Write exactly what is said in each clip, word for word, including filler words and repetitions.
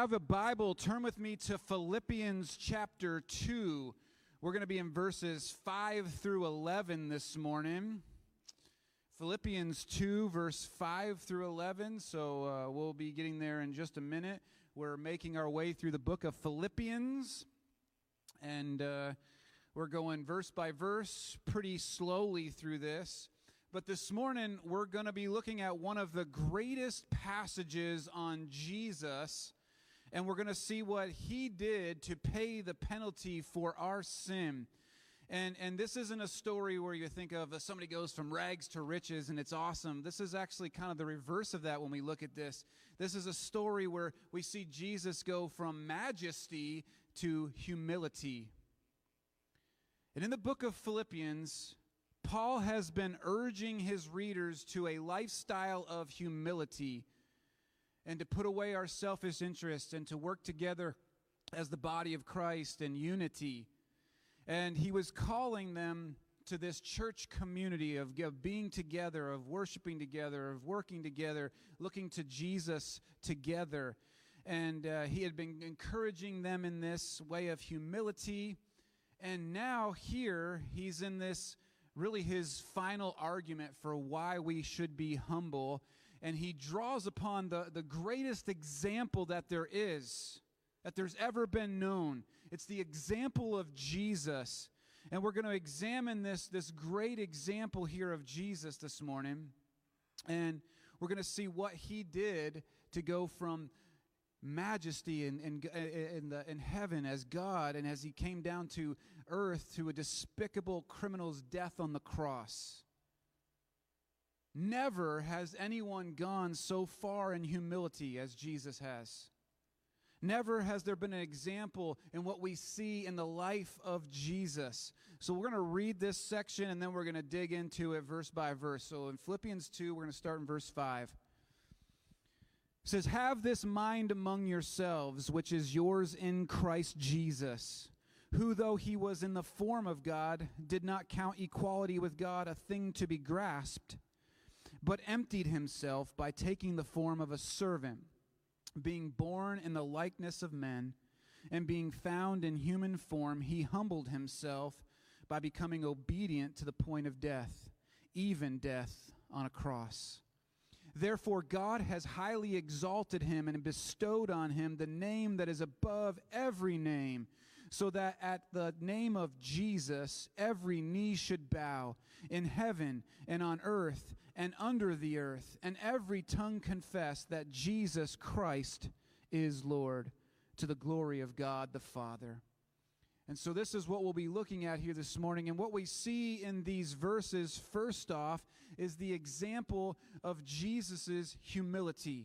have a Bible, turn with me to Philippians chapter two. We're going to be in verses five through eleven this morning. Philippians two, verse five through eleven. So uh, we'll be getting there in just a minute. We're making our way through the book of Philippians, and uh, we're going verse by verse pretty slowly through this. But this morning, we're going to be looking at one of the greatest passages on Jesus, and we're going to see what he did to pay the penalty for our sin. And and this isn't a story where you think of uh, somebody goes from rags to riches and it's awesome. This is actually kind of the reverse of that when we look at this. This is a story where we see Jesus go from majesty to humility. And in the book of Philippians, Paul has been urging his readers to a lifestyle of humility and to put away our selfish interests and to work together as the body of Christ in unity. And he was calling them to this church community of, of being together, of worshiping together, of working together, looking to Jesus together. And uh, he had been encouraging them in this way of humility. And now here he's in this really his final argument for why we should be humble. And he draws upon the, the greatest example that there is, that there's ever been known. It's the example of Jesus. And we're going to examine this, this great example here of Jesus this morning. And we're going to see what he did to go from majesty in, in, in, the, in heaven as God, and as he came down to earth to a despicable criminal's death on the cross. Never has anyone gone so far in humility as Jesus has. Never has there been an example in what we see in the life of Jesus. So we're going to read this section and then we're going to dig into it verse by verse. So in Philippians two, we're going to start in verse five. It says, "Have this mind among yourselves, which is yours in Christ Jesus, who, though he was in the form of God, did not count equality with God a thing to be grasped, but emptied himself by taking the form of a servant, being born in the likeness of men, and being found in human form, he humbled himself by becoming obedient to the point of death, even death on a cross. Therefore, God has highly exalted him and bestowed on him the name that is above every name, so that at the name of Jesus every knee should bow, in heaven and on earth and under the earth, and every tongue confess that Jesus Christ is Lord, to the glory of God the Father." And so this is what we'll be looking at here this morning. And what we see in these verses, first off, is the example of Jesus' humility.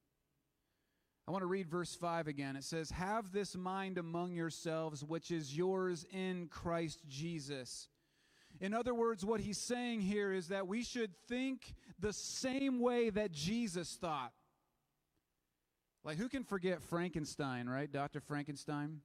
I want to read verse five again. It says, "Have this mind among yourselves, which is yours in Christ Jesus." In other words, what he's saying here is that we should think the same way that Jesus thought. Like, who can forget Frankenstein, right? Doctor Frankenstein?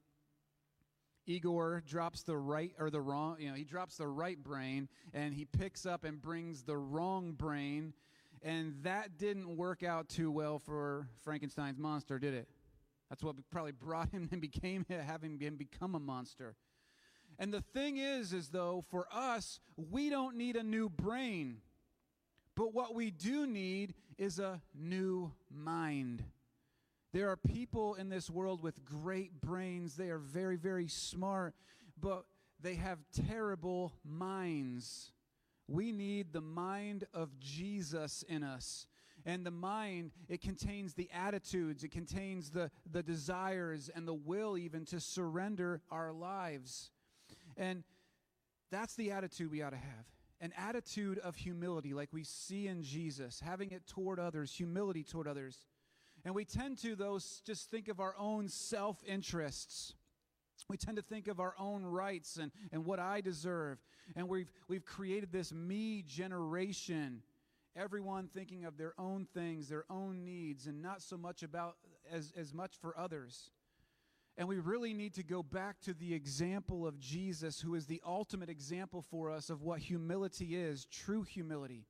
Igor drops the right or the wrong, you know, he drops the right brain and he picks up and brings the wrong brain. And that didn't work out too well for Frankenstein's monster, did it? That's what probably brought him and became having him become a monster. And the thing is, is though, for us, we don't need a new brain. But what we do need is a new mind. There are people in this world with great brains. They are very, very smart, but they have terrible minds. We need the mind of Jesus in us. And the mind, it contains the attitudes, it contains the, the desires and the will even to surrender our lives. And that's the attitude we ought to have. An attitude of humility like we see in Jesus, having it toward others, humility toward others. And we tend to, though, just think of our own self-interests. We tend to think of our own rights and, and what I deserve. And we've, we've created this me generation, everyone thinking of their own things, their own needs, and not so much about as, as much for others. And we really need to go back to the example of Jesus, who is the ultimate example for us of what humility is, true humility.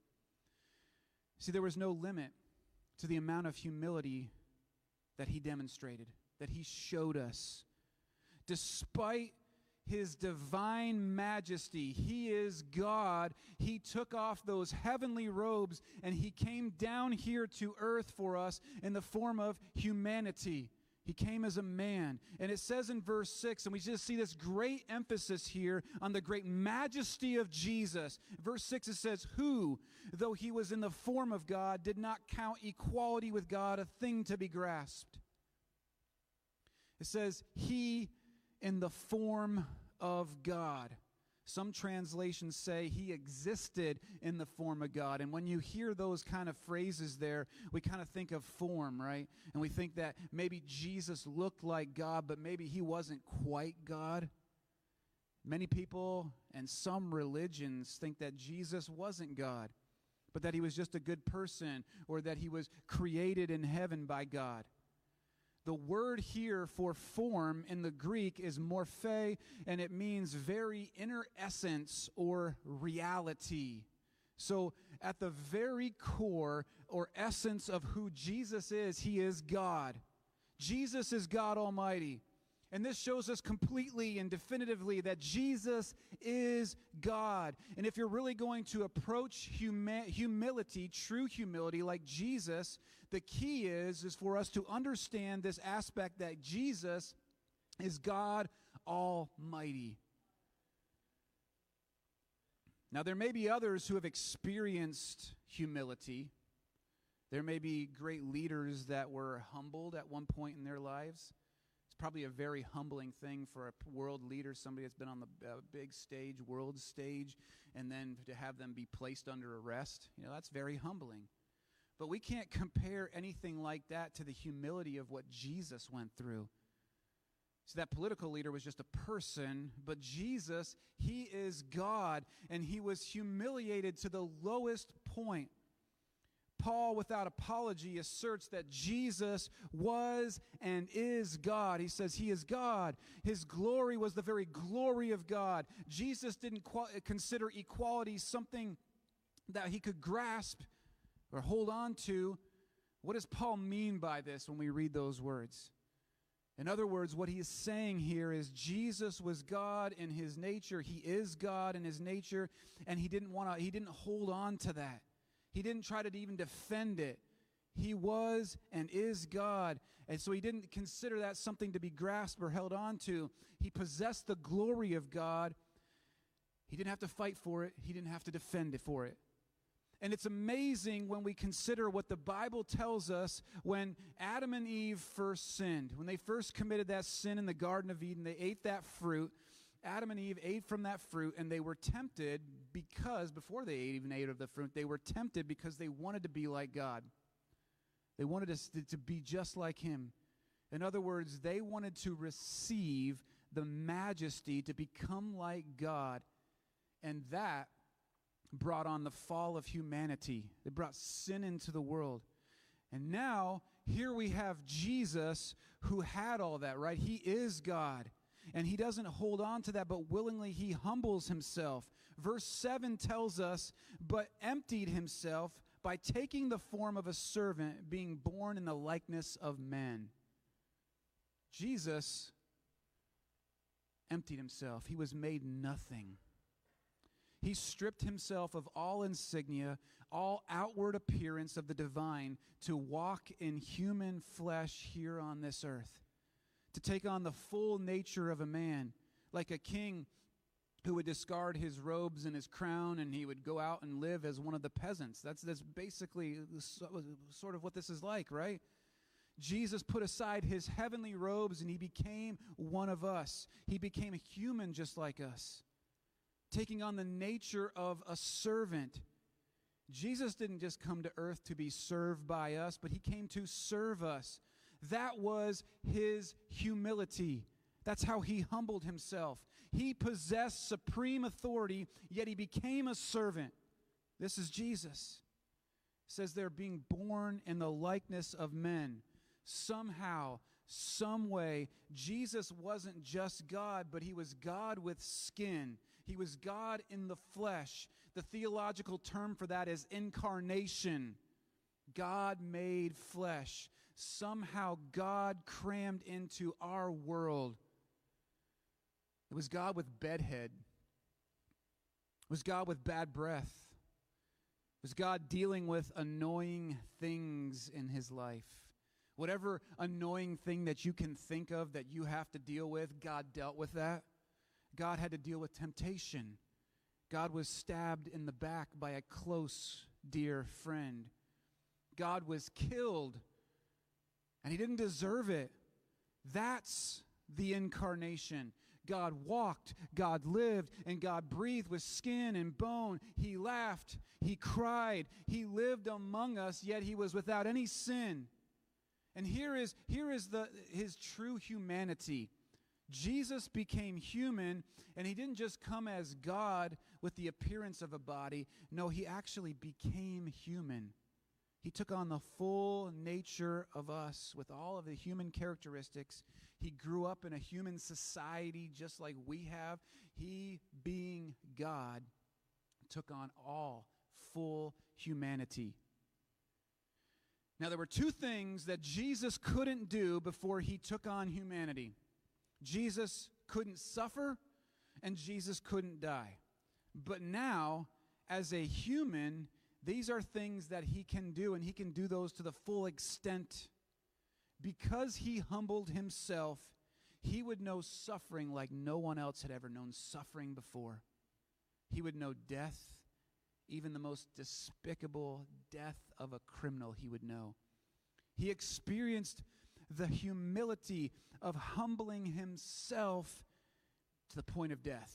See, there was no limit to the amount of humility that he demonstrated. that he showed us. Despite his divine majesty, he is God. He took off those heavenly robes and he came down here to earth for us in the form of humanity. He came as a man. And it says in verse six, and we just see this great emphasis here on the great majesty of Jesus. Verse six, it says, who, though he was in the form of God, did not count equality with God a thing to be grasped. It says, he in the form of God. Some translations say he existed in the form of God. And when you hear those kind of phrases there, we kind of think of form, right? And we think that maybe Jesus looked like God, but maybe he wasn't quite God. Many people and some religions think that Jesus wasn't God, but that he was just a good person or that he was created in heaven by God. The word here for form in the Greek is morphe, and it means very inner essence or reality. So at the very core or essence of who Jesus is, he is God. Jesus is God Almighty. And this shows us completely and definitively that Jesus is God. And if you're really going to approach huma- humility, true humility like Jesus, the key is, is for us to understand this aspect that Jesus is God Almighty. Now, there may be others who have experienced humility. There may be great leaders that were humbled at one point in their lives. Probably a very humbling thing for a world leader, somebody that's been on the uh, big stage, world stage, and then to have them be placed under arrest. You know, that's very humbling. But we can't compare anything like that to the humility of what Jesus went through. So that political leader was just a person, but Jesus, he is God, and he was humiliated to the lowest point. Paul, without apology, asserts that Jesus was and is God. He says he is God. His glory was the very glory of God. Jesus didn't qual- consider equality something that he could grasp or hold on to. What does Paul mean by this when we read those words? In other words, what he is saying here is Jesus was God in his nature. He is God in his nature, and he didn't want to, he didn't hold on to that. He didn't try to even defend it. He was and is God. And so he didn't consider that something to be grasped or held on to. He possessed the glory of God. He didn't have to fight for it. He didn't have to defend it for it. And it's amazing when we consider what the Bible tells us when Adam and Eve first sinned. When they first committed that sin in the Garden of Eden, they ate that fruit. Adam and Eve ate from that fruit, and they were tempted because, before they even ate of the fruit, they were tempted because they wanted to be like God. They wanted us to, to be just like him. In other words, they wanted to receive the majesty to become like God, and that brought on the fall of humanity. It brought sin into the world. And now, here we have Jesus who had all that, right? He is God. And he doesn't hold on to that, but willingly he humbles himself. Verse seven tells us, but emptied himself by taking the form of a servant, being born in the likeness of men. Jesus emptied himself. He was made nothing. He stripped himself of all insignia, all outward appearance of the divine, to walk in human flesh here on this earth. To take on the full nature of a man, like a king who would discard his robes and his crown, and he would go out and live as one of the peasants. That's, that's basically sort of what this is like, right? Jesus put aside his heavenly robes, and he became one of us. He became a human just like us, taking on the nature of a servant. Jesus didn't just come to earth to be served by us, but he came to serve us. That was his humility. That's how he humbled himself. He possessed supreme authority, yet he became a servant. This is Jesus. It says they're being born in the likeness of men. Somehow, some way, Jesus wasn't just God, but he was God with skin. He was God in the flesh. The theological term for that is incarnation. God made flesh. somehow God crammed into our world. It was God with bedhead. It was God with bad breath. It was God dealing with annoying things in his life. Whatever annoying thing that you can think of that you have to deal with, God dealt with that. God had to deal with temptation. God was stabbed in the back by a close, dear friend. God was killed, and he didn't deserve it. That's the incarnation. God walked, God lived, and God breathed with skin and bone. He laughed, he cried, he lived among us, yet he was without any sin. And here is, here is the, his true humanity. Jesus became human, and he didn't just come as God with the appearance of a body. No, he actually became human. He took on the full nature of us with all of the human characteristics. He grew up in a human society just like we have. He, being God, took on all full humanity. Now, there were two things that Jesus couldn't do before he took on humanity. Jesus couldn't suffer, and Jesus couldn't die. But now, as a human, these are things that he can do, and he can do those to the full extent. Because he humbled himself, he would know suffering like no one else had ever known suffering before. He would know death, even the most despicable death of a criminal he would know. He experienced the humility of humbling himself to the point of death.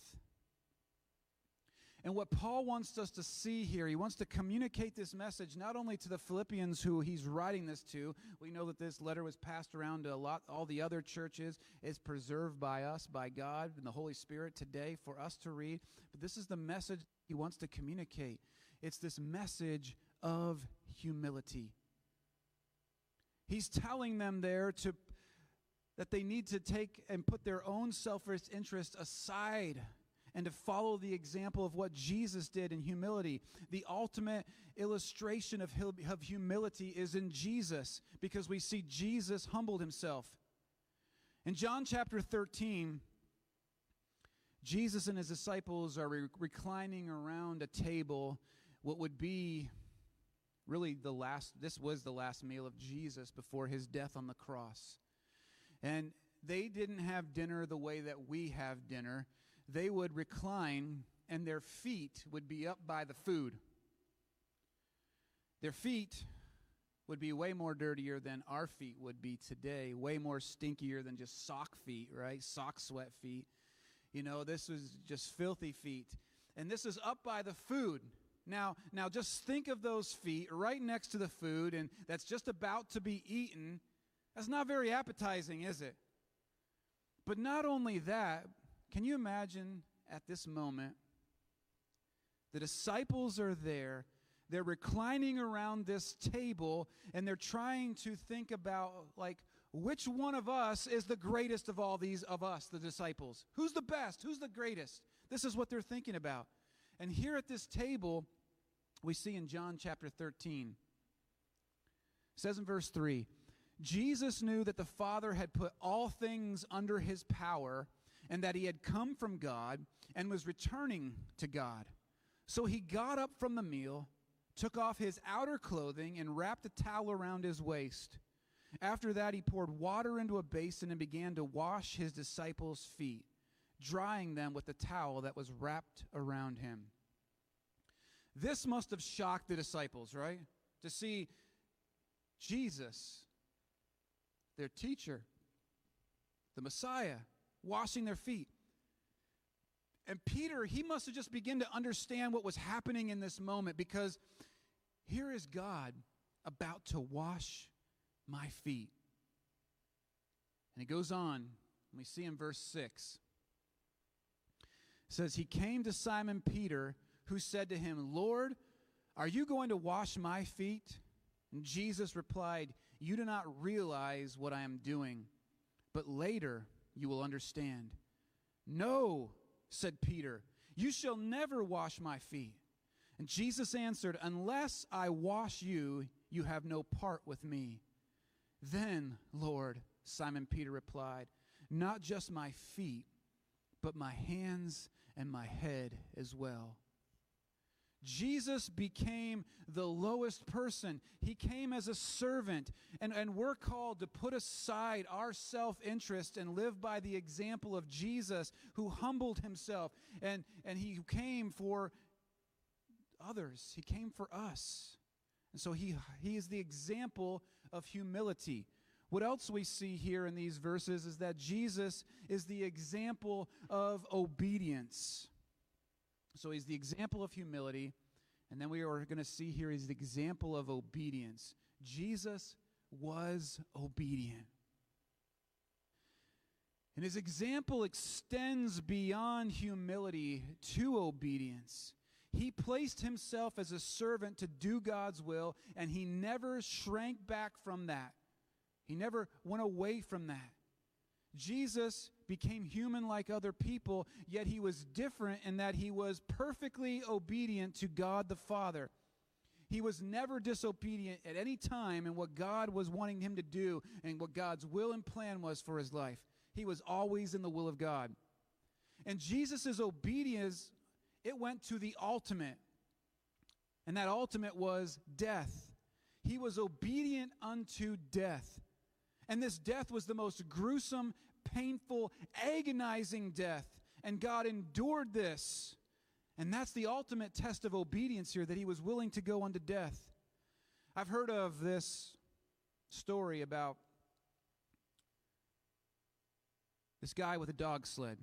And what Paul wants us to see here, he wants to communicate this message not only to the Philippians who he's writing this to. We know that this letter was passed around to a lot, all the other churches. It's preserved by us, by God and the Holy Spirit today for us to read. But this is the message he wants to communicate. It's this message of humility. He's telling them there to that they need to take and put their own selfish interest aside and to follow the example of what Jesus did in humility. The ultimate illustration of, of humility is in Jesus, because we see Jesus humbled himself. In John chapter thirteen, Jesus and his disciples are re- reclining around a table, what would be really the last, this was the last meal of Jesus before his death on the cross. And they didn't have dinner the way that we have dinner. They would recline, and their feet would be up by the food. Their feet would be way more dirtier than our feet would be today, way more stinkier than just sock feet, right? Sock sweat feet. You know, this was just filthy feet. And this is up by the food. Now, now just think of those feet right next to the food, and that's just about to be eaten. That's not very appetizing, is it? But not only that, can you imagine at this moment, the disciples are there, they're reclining around this table, and they're trying to think about, like, which one of us is the greatest of all these of us, the disciples? Who's the best? Who's the greatest? This is what they're thinking about. And here at this table, we see in John chapter thirteen, it says in verse three, Jesus knew that the Father had put all things under his power, and that he had come from God and was returning to God. So he got up from the meal, took off his outer clothing, and wrapped a towel around his waist. After that, he poured water into a basin and began to wash his disciples' feet, drying them with the towel that was wrapped around him. This must have shocked the disciples, right? To see Jesus, their teacher, the Messiah, washing their feet. And Peter, he must have just begun to understand what was happening in this moment, because here is God about to wash my feet. And it goes on, and we see in verse six. It says, he came to Simon Peter, who said to him, Lord, are you going to wash my feet? And Jesus replied, you do not realize what I am doing, but later you will understand. No, said Peter, you shall never wash my feet. And Jesus answered, unless I wash you, you have no part with me. "Then, Lord," Simon Peter replied, "not just my feet, but my hands and my head as well." Jesus became the lowest person. He came as a servant, and, and we're called to put aside our self-interest and live by the example of Jesus, who humbled himself, and, and he came for others. He came for us. And so he, he is the example of humility. What else we see here in these verses is that Jesus is the example of obedience. So he's the example of humility, and then we are going to see here he's the example of obedience. Jesus was obedient. And his example extends beyond humility to obedience. He placed himself as a servant to do God's will, and he never shrank back from that. He never went away from that. Jesus became human like other people, yet he was different in that he was perfectly obedient to God the Father. He was never disobedient at any time in what God was wanting him to do and what God's will and plan was for his life. He was always in the will of God. And Jesus' obedience, it went to the ultimate. And that ultimate was death. He was obedient unto death. And this death was the most gruesome, painful, agonizing death. And God endured this. And that's the ultimate test of obedience here, that he was willing to go unto death. I've heard of this story about this guy with a dog sled.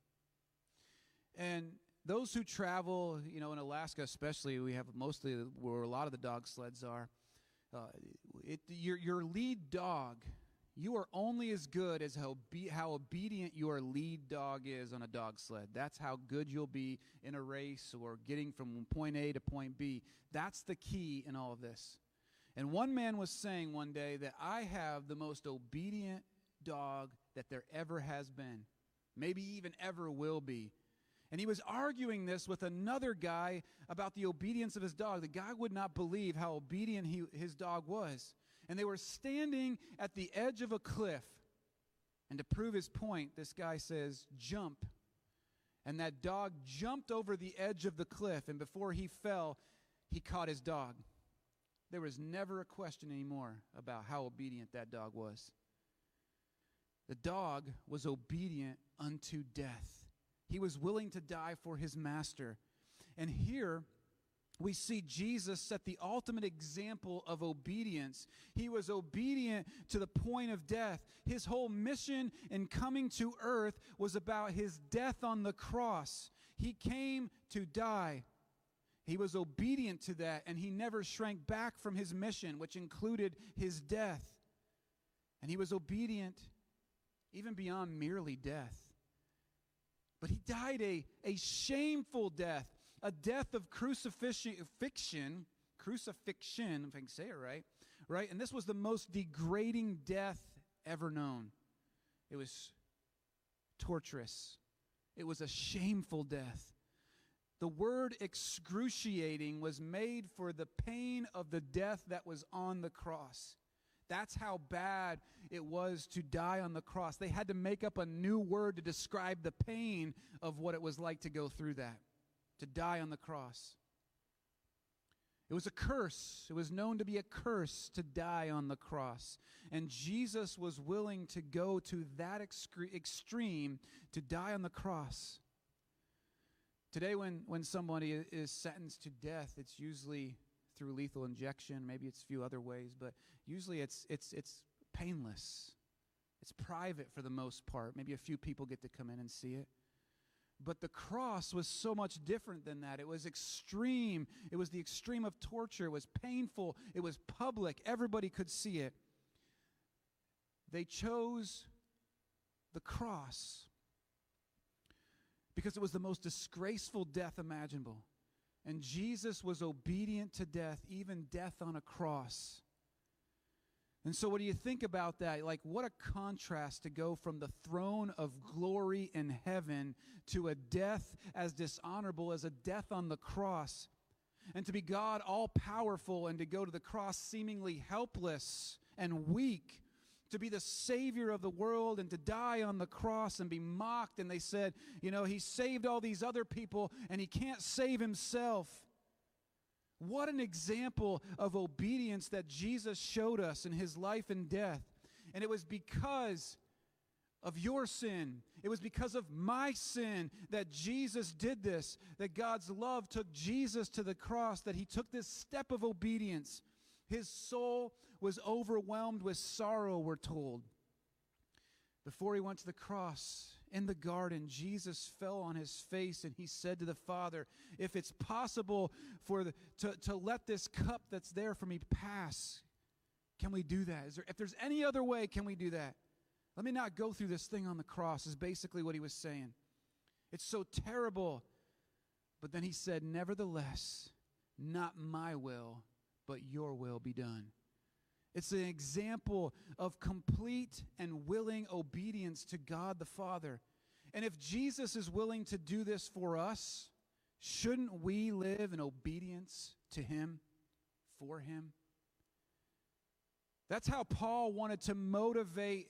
And those who travel, you know, in Alaska especially, we have mostly where a lot of the dog sleds are. Uh, it, your, your lead dog, you are only as good as how, be, how obedient your lead dog is on a dog sled. That's how good you'll be in a race or getting from point A to point B. That's the key in all of this. And one man was saying one day that I have the most obedient dog that there ever has been, maybe even ever will be. And he was arguing this with another guy about the obedience of his dog. The guy would not believe how obedient he, his dog was. And they were standing at the edge of a cliff. And to prove his point, this guy says, "Jump." And that dog jumped over the edge of the cliff. And before he fell, he caught his dog. There was never a question anymore about how obedient that dog was. The dog was obedient unto death. He was willing to die for his master. And here we see Jesus set the ultimate example of obedience. He was obedient to the point of death. His whole mission in coming to earth was about his death on the cross. He came to die. He was obedient to that, and he never shrank back from his mission, which included his death. And he was obedient even beyond merely death. But he died a, a shameful death, a death of crucifixion, crucifixion, if I can say it right, right? And this was the most degrading death ever known. It was torturous. It was a shameful death. The word excruciating was made for the pain of the death that was on the cross. That's how bad it was to die on the cross. They had to make up a new word to describe the pain of what it was like to go through that, to die on the cross. It was a curse. It was known to be a curse to die on the cross. And Jesus was willing to go to that excre- extreme to die on the cross. Today, when, when somebody is sentenced to death, it's usually through lethal injection. Maybe it's a few other ways, but usually it's it's it's painless. It's private for the most part. Maybe a few people get to come in and see it. But the cross was so much different than that. It was extreme. It was the extreme of torture. It was painful. It was public. Everybody could see it. They chose the cross because it was the most disgraceful death imaginable. And Jesus was obedient to death, even death on a cross. And so what do you think about that? Like, what a contrast to go from the throne of glory in heaven to a death as dishonorable as a death on the cross. And to be God all-powerful and to go to the cross seemingly helpless and weak to be the Savior of the world and to die on the cross and be mocked. And they said, you know, he saved all these other people and he can't save himself. What an example of obedience that Jesus showed us in his life and death. And it was because of your sin. It was because of my sin that Jesus did this, that God's love took Jesus to the cross, that he took this step of obedience. His soul was overwhelmed with sorrow, we're told. Before he went to the cross, in the garden, Jesus fell on his face and he said to the Father, if it's possible for the, to, to let this cup that's there for me pass, can we do that? Is there, if there's any other way, can we do that? Let me not go through this thing on the cross, is basically what he was saying. It's so terrible. But then he said, nevertheless, not my will, but your will be done. It's an example of complete and willing obedience to God the Father. And if Jesus is willing to do this for us, shouldn't we live in obedience to him, for him? That's how Paul wanted to motivate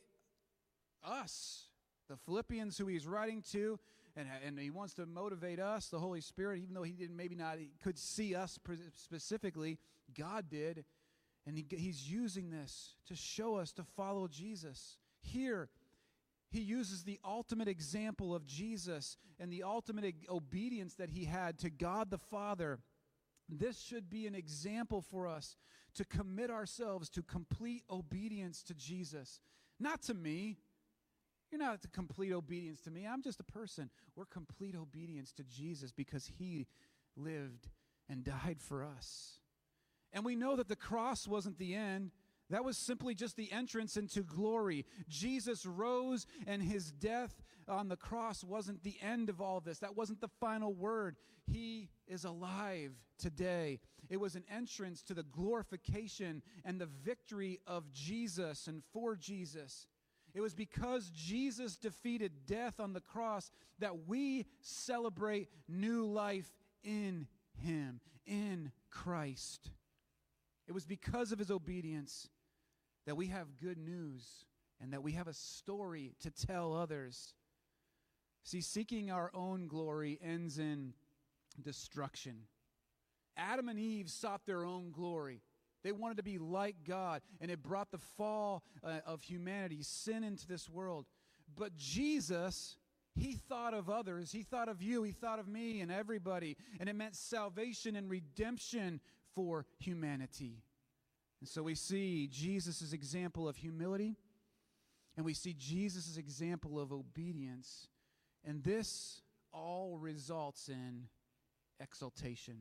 us, the Philippians who he's writing to, and, and he wants to motivate us, the Holy Spirit, even though he didn't, maybe not, he could see us specifically, God did. And he, he's using this to show us to follow Jesus. Here, he uses the ultimate example of Jesus and the ultimate obedience that he had to God the Father. This should be an example for us to commit ourselves to complete obedience to Jesus. Not to me. You're not to complete obedience to me. I'm just a person. We're complete obedience to Jesus because he lived and died for us. And we know that the cross wasn't the end. That was simply just the entrance into glory. Jesus rose, and his death on the cross wasn't the end of all this. That wasn't the final word. He is alive today. It was an entrance to the glorification and the victory of Jesus and for Jesus. It was because Jesus defeated death on the cross that we celebrate new life in him, in Christ. It was because of his obedience that we have good news and that we have a story to tell others. See, seeking our own glory ends in destruction. Adam and Eve sought their own glory. They wanted to be like God, and it brought the fall uh, of humanity, sin into this world. But Jesus, he thought of others. He thought of you. He thought of me and everybody. And it meant salvation and redemption for humanity. And so we see Jesus' example of humility, and we see Jesus' example of obedience. And this all results in exaltation.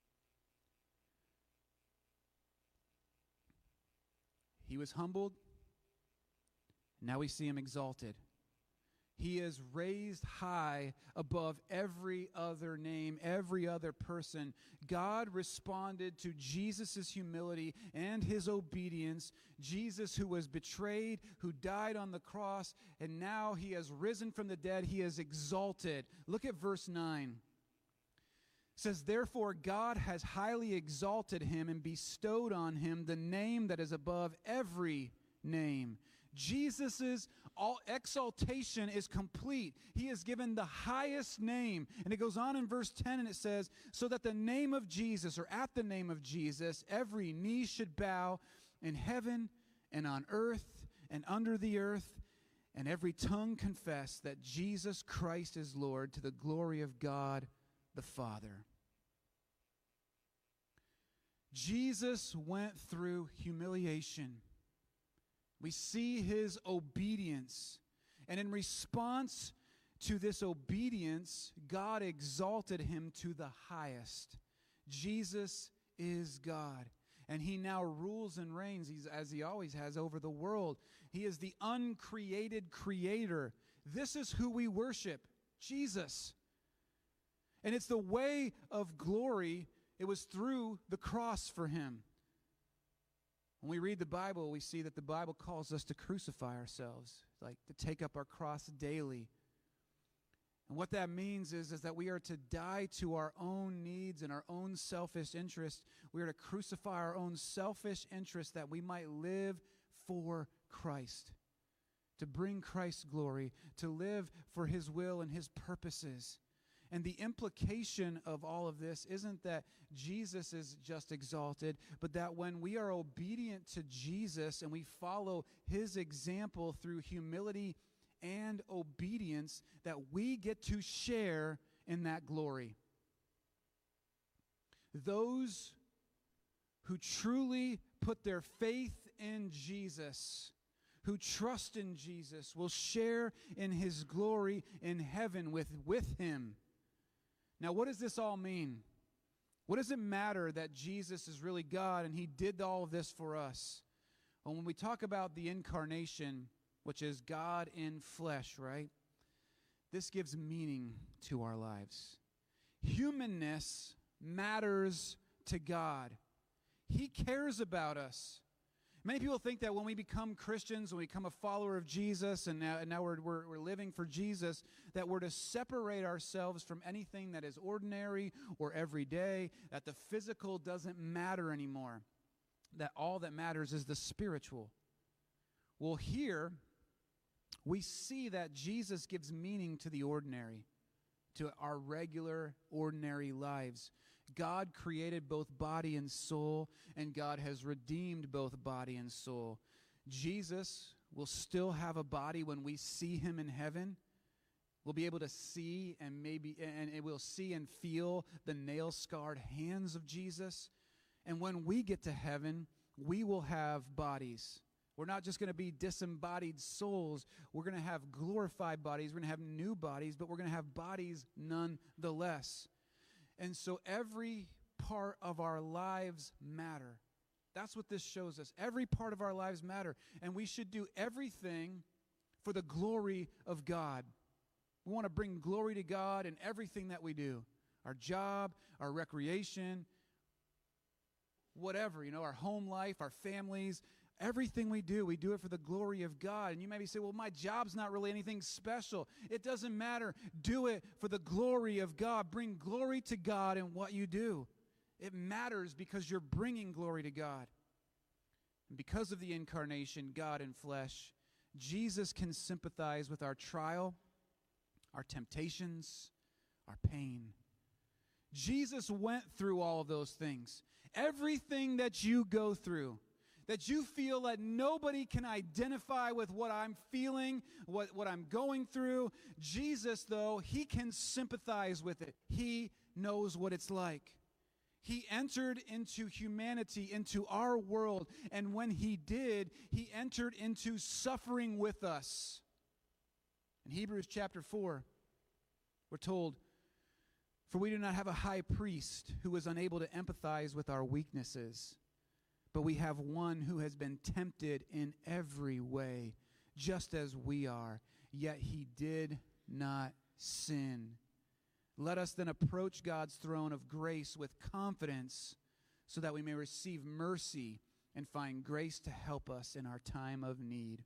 He was humbled. Now we see him exalted. He is raised high above every other name, every other person. God responded to Jesus' humility and his obedience. Jesus, who was betrayed, who died on the cross, and now he has risen from the dead. He is exalted. Look at verse nine. It says, therefore God has highly exalted him and bestowed on him the name that is above every name. Jesus' all exaltation is complete. He is given the highest name. And it goes on in verse ten and it says, so that the name of Jesus, or at the name of Jesus, every knee should bow in heaven and on earth and under the earth, and every tongue confess that Jesus Christ is Lord, to the glory of God the Father. Jesus went through humiliation. We see his obedience. And in response to this obedience, God exalted him to the highest. Jesus is God. And he now rules and reigns, he's, as he always has, over the world. He is the uncreated creator. This is who we worship, Jesus. And it's the way of glory. It was through the cross for him. When we read the Bible, we see that the Bible calls us to crucify ourselves, like to take up our cross daily. And what that means is, is that we are to die to our own needs and our own selfish interests. We are to crucify our own selfish interests that we might live for Christ, to bring Christ's glory, to live for his will and his purposes. And the implication of all of this isn't that Jesus is just exalted, but that when we are obedient to Jesus and we follow his example through humility and obedience, that we get to share in that glory. Those who truly put their faith in Jesus, who trust in Jesus, will share in his glory in heaven with, with him. Now, what does this all mean? What does it matter that Jesus is really God and he did all of this for us? Well, when we talk about the incarnation, which is God in flesh, right? This gives meaning to our lives. Humanness matters to God. He cares about us. Many people think that when we become Christians, when we become a follower of Jesus, and now, and now we're, we're, we're living for Jesus, that we're to separate ourselves from anything that is ordinary or everyday, that the physical doesn't matter anymore, that all that matters is the spiritual. Well, here we see that Jesus gives meaning to the ordinary, to our regular, ordinary lives. God created both body and soul, and God has redeemed both body and soul. Jesus will still have a body when we see him in heaven. We'll be able to see and maybe, and we'll see and feel the nail-scarred hands of Jesus. And when we get to heaven, we will have bodies. We're not just going to be disembodied souls. We're going to have glorified bodies. We're going to have new bodies, but we're going to have bodies nonetheless. And so every part of our lives matter. That's what this shows us. Every part of our lives matter. And we should do everything for the glory of God. We want to bring glory to God in everything that we do. Our job, our recreation, whatever, you know, our home life, our families, everything we do, we do it for the glory of God. And you maybe say, well, my job's not really anything special. It doesn't matter. Do it for the glory of God. Bring glory to God in what you do. It matters because you're bringing glory to God. And because of the incarnation, God in flesh, Jesus can sympathize with our trial, our temptations, our pain. Jesus went through all of those things. Everything that you go through, that you feel that nobody can identify with what I'm feeling, what, what I'm going through. Jesus, though, he can sympathize with it. He knows what it's like. He entered into humanity, into our world, and when he did, he entered into suffering with us. In Hebrews chapter four, we're told, "For we do not have a high priest who is unable to empathize with our weaknesses, but we have one who has been tempted in every way, just as we are, yet he did not sin. Let us then approach God's throne of grace with confidence, so that we may receive mercy and find grace to help us in our time of need."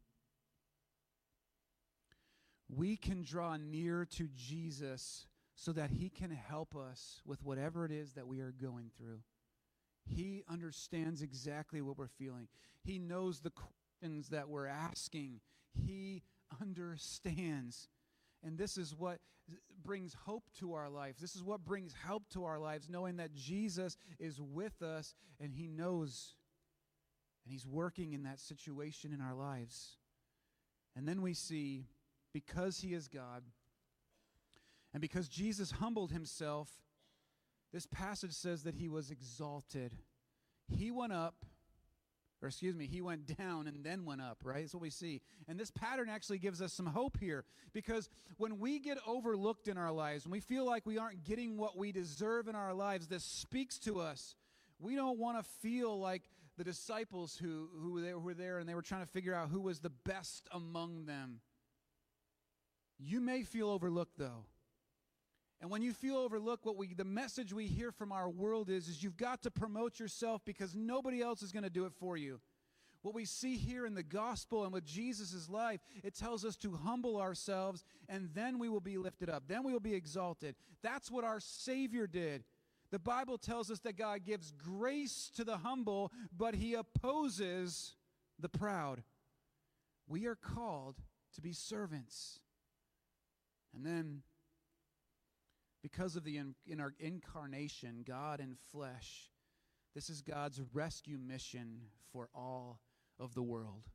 We can draw near to Jesus so that he can help us with whatever it is that we are going through. He understands exactly what we're feeling. He knows the questions that we're asking. He understands. And this is what brings hope to our lives. This is what brings help to our lives, knowing that Jesus is with us and he knows and he's working in that situation in our lives. And then we see, because he is God and because Jesus humbled himself, this passage says that he was exalted. He went up, or excuse me, he went down and then went up, right? That's what we see. And this pattern actually gives us some hope here, because when we get overlooked in our lives, when we feel like we aren't getting what we deserve in our lives, this speaks to us. We don't want to feel like the disciples who, who were there and they were trying to figure out who was the best among them. You may feel overlooked, though. And when you feel overlooked, what we the message we hear from our world is, is you've got to promote yourself because nobody else is going to do it for you. What we see here in the gospel and with Jesus' life, it tells us to humble ourselves, and then we will be lifted up. Then we will be exalted. That's what our Savior did. The Bible tells us that God gives grace to the humble, but he opposes the proud. We are called to be servants. And then, because of the in, in our incarnation, God in flesh, this is God's rescue mission for all of the world.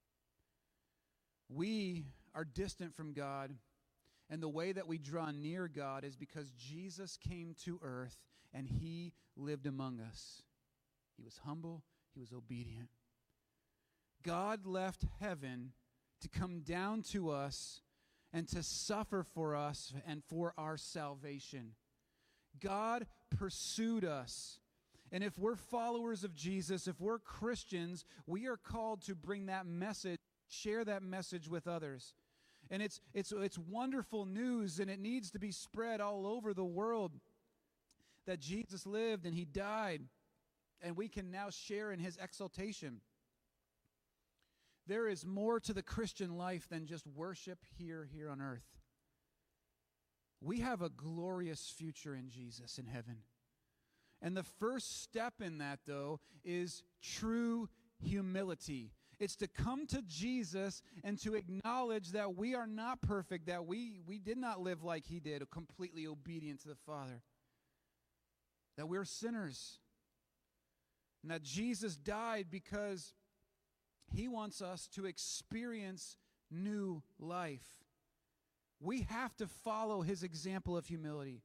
We are distant from God, and the way that we draw near God is because Jesus came to earth and he lived among us. He was humble, he was obedient. God left heaven to come down to us and to suffer for us and for our salvation. God pursued us. And if we're followers of Jesus, if we're Christians, we are called to bring that message, share that message with others. And it's it's it's wonderful news, and it needs to be spread all over the world that Jesus lived and he died, and we can now share in his exaltation. There is more to the Christian life than just worship here, here on earth. We have a glorious future in Jesus in heaven. And the first step in that, though, is true humility. It's to come to Jesus and to acknowledge that we are not perfect, that we, we did not live like he did, completely obedient to the Father, that we're sinners, and that Jesus died because he wants us to experience new life. We have to follow his example of humility.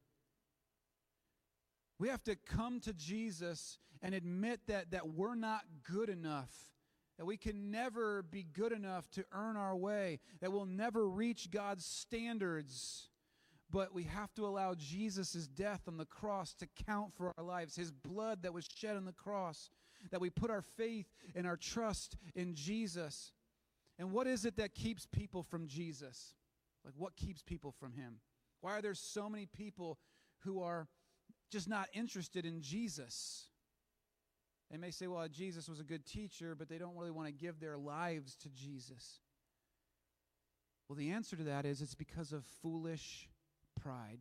We have to come to Jesus and admit that, that we're not good enough, that we can never be good enough to earn our way, that we'll never reach God's standards. But we have to allow Jesus' death on the cross to count for our lives, his blood that was shed on the cross, that we put our faith and our trust in Jesus. And what is it that keeps people from Jesus? Like, what keeps people from him? Why are there so many people who are just not interested in Jesus? They may say, well, Jesus was a good teacher, but they don't really want to give their lives to Jesus. Well, the answer to that is it's because of foolish pride.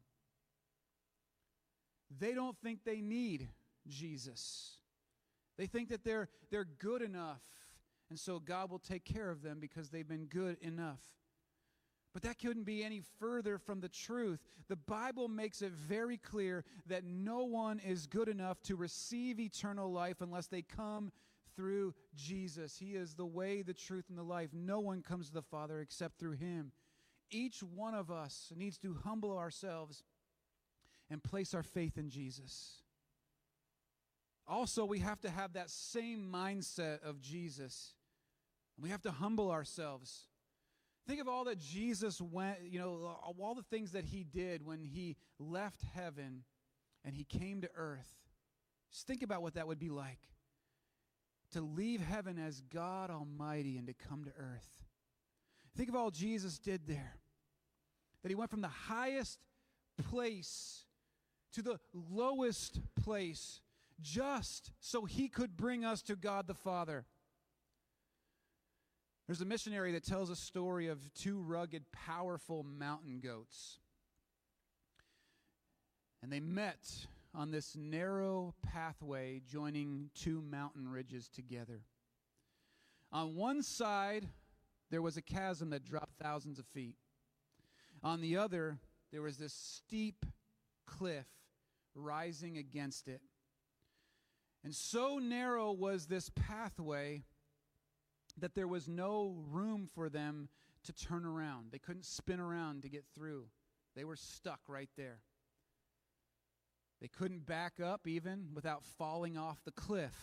They don't think they need Jesus. They think that they're, they're good enough, and so God will take care of them because they've been good enough. But that couldn't be any further from the truth. The Bible makes it very clear that no one is good enough to receive eternal life unless they come through Jesus. He is the way, the truth, and the life. No one comes to the Father except through him. Each one of us needs to humble ourselves and place our faith in Jesus. Also, we have to have that same mindset of Jesus. We have to humble ourselves. Think of all that Jesus went, you know, all the things that he did when he left heaven and he came to earth. Just think about what that would be like. To leave heaven as God Almighty and to come to earth. Think of all Jesus did there. That he went from the highest place to the lowest place just so he could bring us to God the Father. There's a missionary that tells a story of two rugged, powerful mountain goats. And they met on this narrow pathway joining two mountain ridges together. On one side, there was a chasm that dropped thousands of feet. On the other, there was this steep cliff rising against it. And so narrow was this pathway that there was no room for them to turn around. They couldn't spin around to get through. They were stuck right there. They couldn't back up even without falling off the cliff.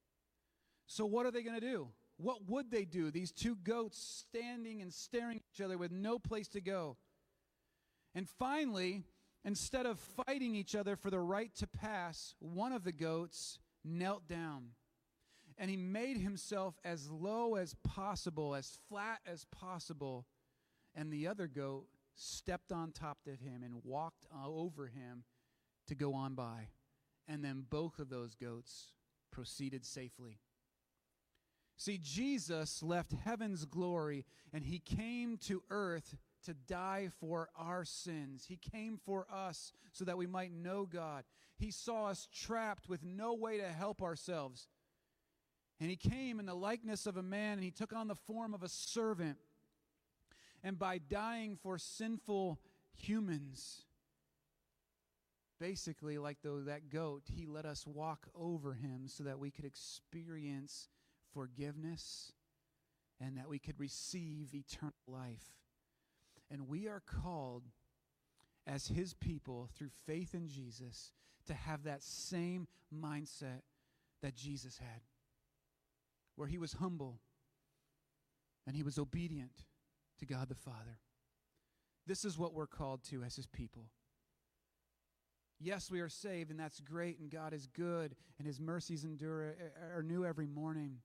So what are they going to do? What would they do? These two goats standing and staring at each other with no place to go. And finally, instead of fighting each other for the right to pass, one of the goats knelt down. And he made himself as low as possible, as flat as possible. And the other goat stepped on top of him and walked over him to go on by. And then both of those goats proceeded safely. See, Jesus left heaven's glory and he came to earth to die for our sins. He came for us so that we might know God. He saw us trapped with no way to help ourselves. And he came in the likeness of a man, and he took on the form of a servant. And by dying for sinful humans, basically like though that goat, he let us walk over him so that we could experience forgiveness and that we could receive eternal life. And we are called as his people through faith in Jesus to have that same mindset that Jesus had, where he was humble and he was obedient to God the Father. This is what we're called to as his people. Yes, we are saved, and that's great, and God is good, and his mercies endure are new every morning.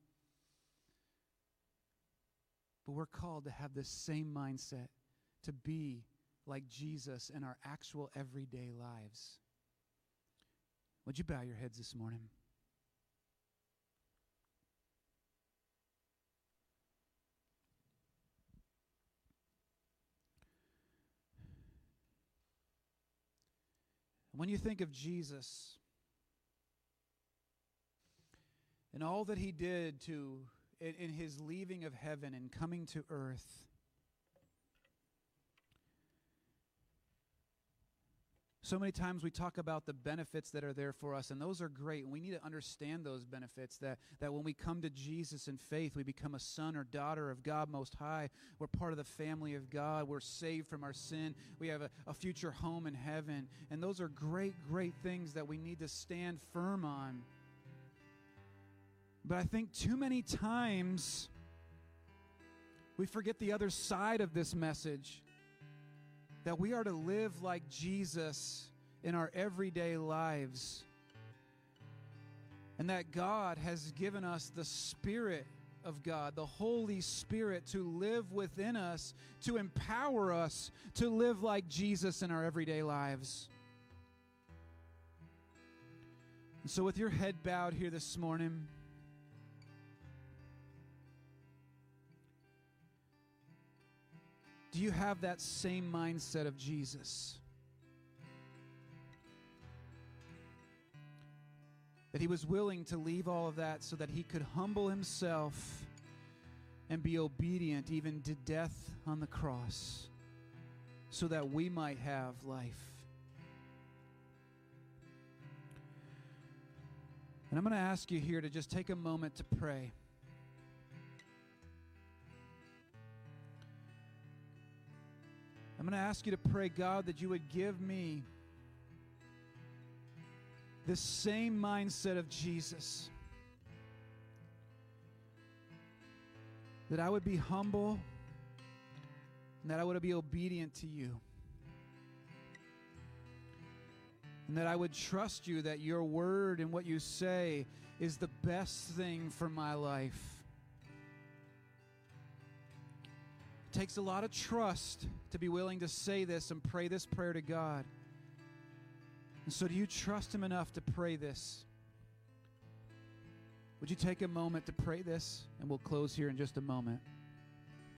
But we're called to have this same mindset, to be like Jesus in our actual everyday lives. Would you bow your heads this morning? When you think of Jesus and all that he did to in, in his leaving of heaven and coming to earth, so many times we talk about the benefits that are there for us, and those are great, and we need to understand those benefits, that, that when we come to Jesus in faith, we become a son or daughter of God Most High. We're part of the family of God. We're saved from our sin. We have a, a future home in heaven, and those are great, great things that we need to stand firm on. But I think too many times we forget the other side of this message, that we are to live like Jesus in our everyday lives. And that God has given us the Spirit of God, the Holy Spirit, to live within us, to empower us to live like Jesus in our everyday lives. And so with your head bowed here this morning, do you have that same mindset of Jesus? That he was willing to leave all of that so that he could humble himself and be obedient even to death on the cross so that we might have life. And I'm going to ask you here to just take a moment to pray. I'm going to ask you to pray, God, that you would give me this same mindset of Jesus. That I would be humble and that I would be obedient to you. And that I would trust you that your word and what you say is the best thing for my life. It takes a lot of trust to be willing to say this and pray this prayer to God. And so do you trust him enough to pray this? Would you take a moment to pray this? And we'll close here in just a moment.